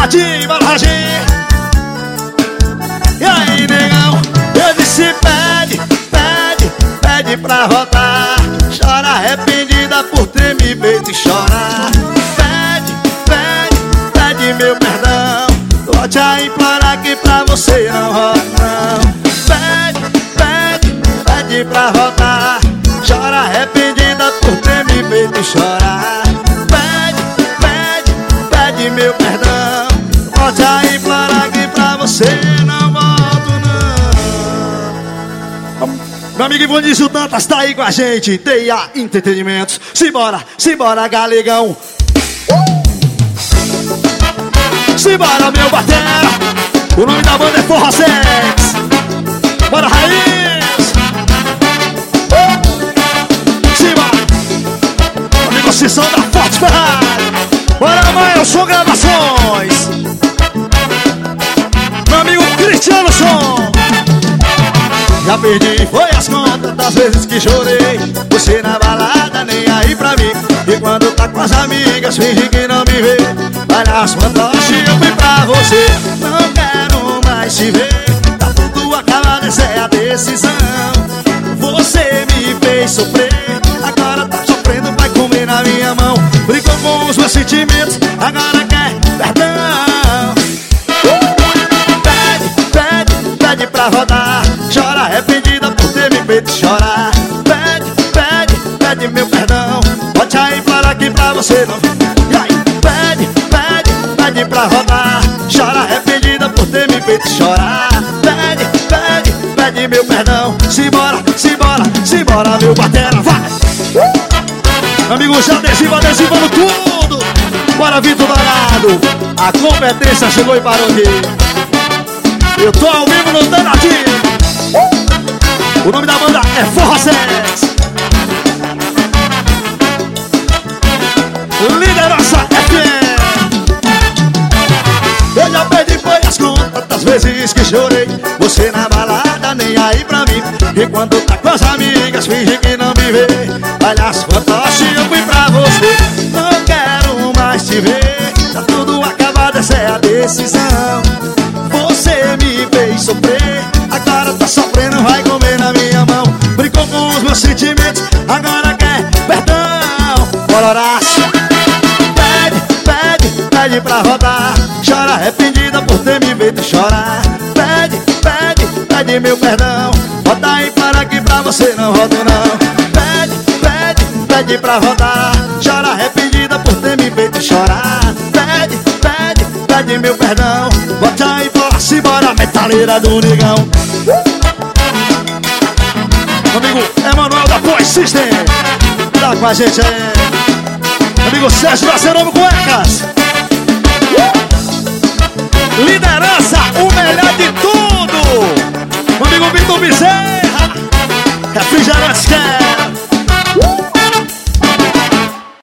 Radinho, bora Radinho. E aí, negão, eu disse pede, pede, pede pra voltar. Chora arrependida por ter me feito chorar. Pede, pede, pede meu perdão. Volte a implorar que pra você não rola não. Pede, pede, pede pra voltar. Chora arrependida por ter me feito chorar. Pede, pede, pede meu perdão. Volte a implorar que pra você não volto não. Meu amigo Ivanísio Dantas tá aí com a gente. TIA Entretenimentos. Simbora, simbora galegão. Simbora meu batera. O nome da banda é Forró Sex. Bora Raiz. Simbora. Amigo Cissão da Forte Ferrari. Bora mãe, eu sou gravações. Meu amigo Cristiano Som. Já perdi, foi as contas das vezes que chorei. Você na balada, nem aí pra mim. E quando tá com as amigas, finge que não me vê. Vai nas fantoches, eu fui pra você. Não quero mais te ver. Tá tudo acabado, essa é a decisão. Você me fez sofrer. Agora tá sofrendo, vai comer na minha mão. Brincou com os meus sentimentos, agora quer perdão. Pede, pede, pede pra rodar. Chora arrependida por ter me feito chorar. Pede, pede, pede meu perdão. Bote aí para aqui pra você não. E aí, pede, pede, pede pra rodar. Chora arrependida por ter me feito chorar. Pede, pede, pede meu perdão. Simbora, simbora, simbora meu batera, vai! Amigo já adesivando tudo. Bora Vitor Dourado. A competência chegou e parou aqui. Eu tô ao vivo no Danadinho. O nome da banda é Forró Sex. Liderança FM. Eu já perdi foi as contas das vezes que chorei. Você na balada, nem aí pra mim. E quando tá com as amigas, finge que não me vê. Vai nas fantoches, eu fui pra você. Não quero mais te ver. Tá tudo acabado, essa é a decisão. Você me fez sofrer. Agora tá sofrendo, vai comer na minha mão. Brincou com os meus sentimentos, agora quer perdão. Bora Horácio. Pede, pede, pede pra rodar. Chora arrependida por ter me feito chorar. Pede, pede, pede meu perdão. Bota aí para aqui pra você não roda não. Pede, pede, pede pra rodar. Chora arrependida por ter me feito chorar. Pede, pede, pede meu perdão. Bota aí pra simbora, metaleira do negão. Amigo Emanuel da Pois System tá com a gente aí. Amigo Sérgio Braceramo Cuecas. Liderança